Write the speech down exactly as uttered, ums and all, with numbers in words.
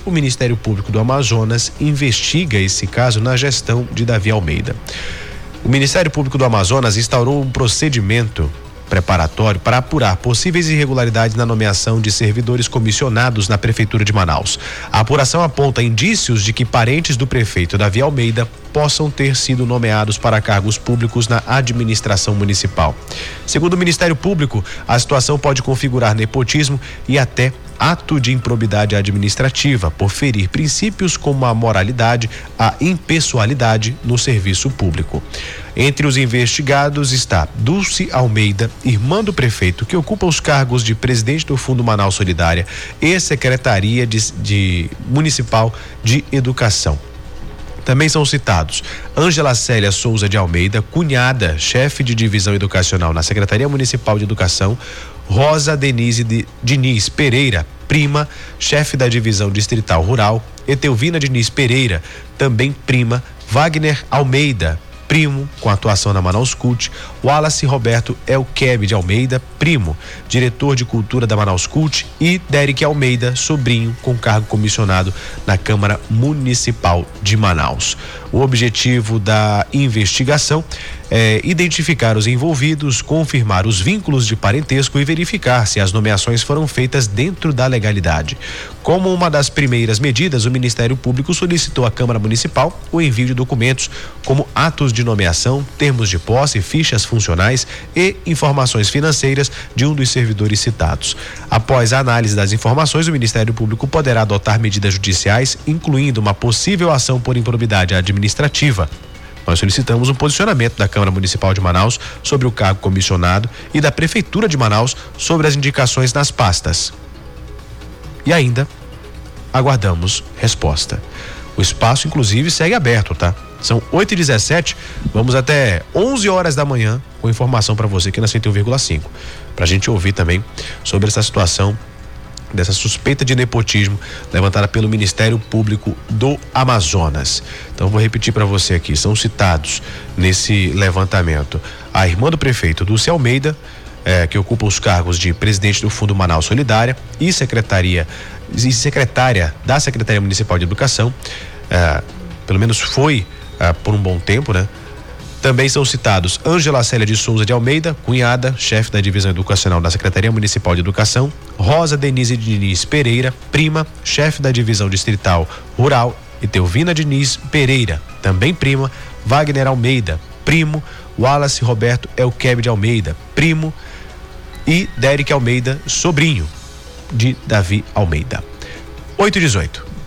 o Ministério Público do Amazonas investiga esse caso na gestão de Davi Almeida. O Ministério Público do Amazonas instaurou um procedimento preparatório para apurar possíveis irregularidades na nomeação de servidores comissionados na Prefeitura de Manaus. A apuração aponta indícios de que parentes do prefeito Davi Almeida possam ter sido nomeados para cargos públicos na administração municipal. Segundo o Ministério Público, a situação pode configurar nepotismo e até ato de improbidade administrativa, por ferir princípios como a moralidade, a impessoalidade no serviço público. Entre os investigados está Dulce Almeida, irmã do prefeito, que ocupa os cargos de presidente do Fundo Manaus Solidária e Secretaria de, de Municipal de Educação. Também são citados Ângela Célia Souza de Almeida, cunhada, chefe de divisão educacional na Secretaria Municipal de Educação, Rosa Denise de Diniz Pereira, prima, chefe da divisão distrital rural, Etelvina Diniz Pereira, também prima, Wagner Almeida, primo, com atuação na Manaus Cult, Wallace Roberto Elkeb de Almeida, primo, diretor de cultura da Manaus Cult, e Derek Almeida, sobrinho, com cargo comissionado na Câmara Municipal de Manaus. O objetivo da investigação é identificar os envolvidos, confirmar os vínculos de parentesco e verificar se as nomeações foram feitas dentro da legalidade. Como uma das primeiras medidas, o Ministério Público solicitou à Câmara Municipal o envio de documentos como atos de nomeação, termos de posse, fichas funcionais e informações financeiras de um dos servidores citados. Após a análise das informações, o Ministério Público poderá adotar medidas judiciais, incluindo uma possível ação por improbidade administrativa. Nós solicitamos um posicionamento da Câmara Municipal de Manaus sobre o cargo comissionado e da Prefeitura de Manaus sobre as indicações nas pastas. E ainda aguardamos resposta. O espaço, inclusive, segue aberto, tá? São oito e dezessete, vamos até onze horas da manhã com informação para você aqui na cento e um vírgula cinco, para a gente ouvir também sobre essa situação dessa suspeita de nepotismo levantada pelo Ministério Público do Amazonas. Então vou repetir para você aqui, são citados nesse levantamento a irmã do prefeito, Dulce Almeida, eh, que ocupa os cargos de presidente do Fundo Manaus Solidária e secretaria e secretária da Secretaria Municipal de Educação, eh, pelo menos foi eh, por um bom tempo, né? Também são citados Ângela Célia de Souza de Almeida, cunhada, chefe da divisão educacional da Secretaria Municipal de Educação, Rosa Denise Diniz Pereira, prima, chefe da divisão distrital rural, Etelvina Diniz Pereira, também prima, Wagner Almeida, primo, Wallace Roberto Elkeb de Almeida, primo, e Derek Almeida, sobrinho de Davi Almeida. oito e dezoito.